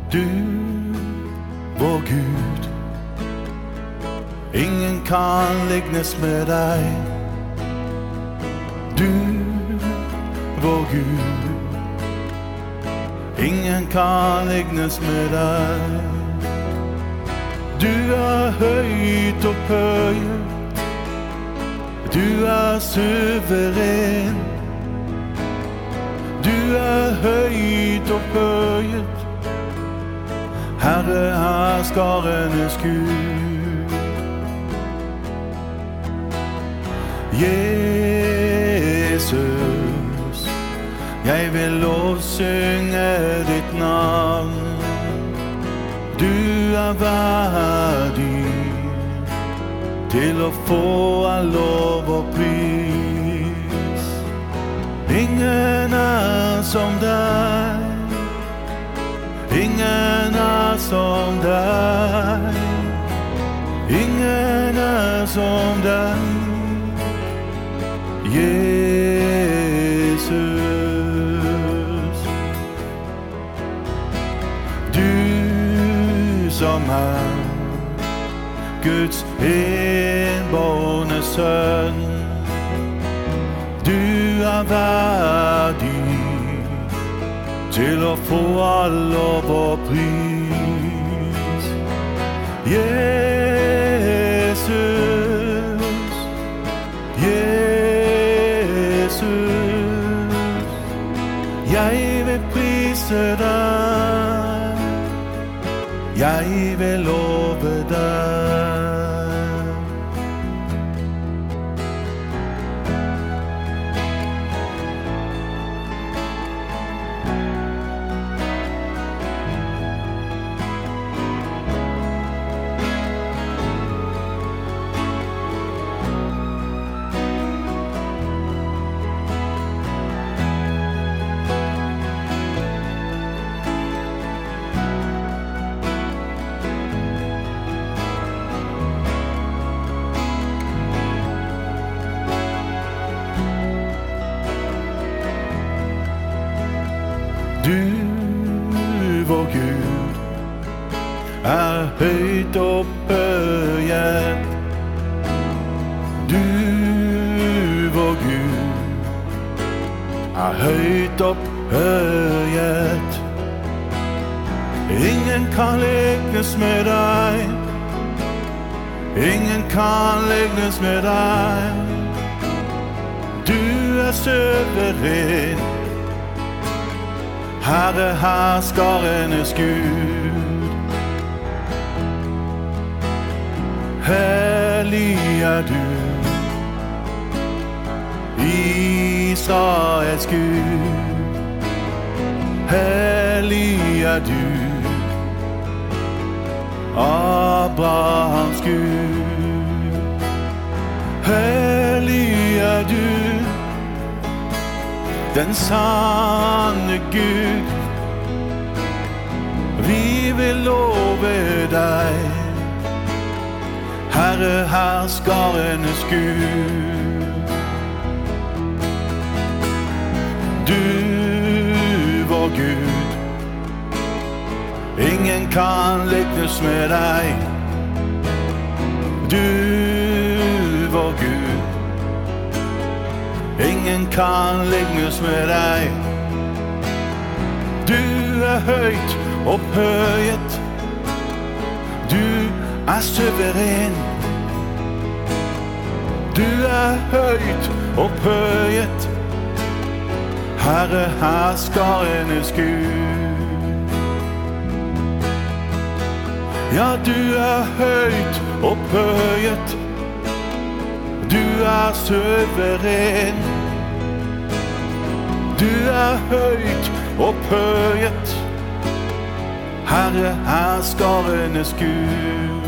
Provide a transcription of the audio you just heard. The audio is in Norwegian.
Du, vår Gud, ingen kan lignes med deg. Du, vår Gud, ingen kan lignes med deg. Du høyt opphøyet, du suveren. Du høyt opphøyet, Herre herskarenes Gud. Jesus, jeg vil lovsynge ditt navn. Du verdig til å få all lov og pris. Ingen som deg, ingen som deg, ingen som deg, Jesus. Du som Guds enbårne sønn, du verdig til å få all lov og pris. Jesus, Jesus, jeg vil prise deg, jeg vil love deg. Du, vår Gud, høyt opphøyet. Du, vår Gud, høyt opphøyet. Ingen kan lignes med deg, ingen kan lignes med deg. Du suveren, Herre herskarenes Gud. Hellig du, Israels Gud. Hellig du, Abrahams Gud. Hellig du, den sanne Gud. Vi vil love deg, Herre herskarenes Gud. Du, vår Gud, ingen kan lignes med deg. Du, vår Gud, ingen kan lignes med deg. Du høyt opphøyet, du suveren. Du høyt opphøyet, Herre herskarenes Gud. Ja, du høyt opphøyet, du suveren. Du høyt opphøyet, Herre herskarenes Gud.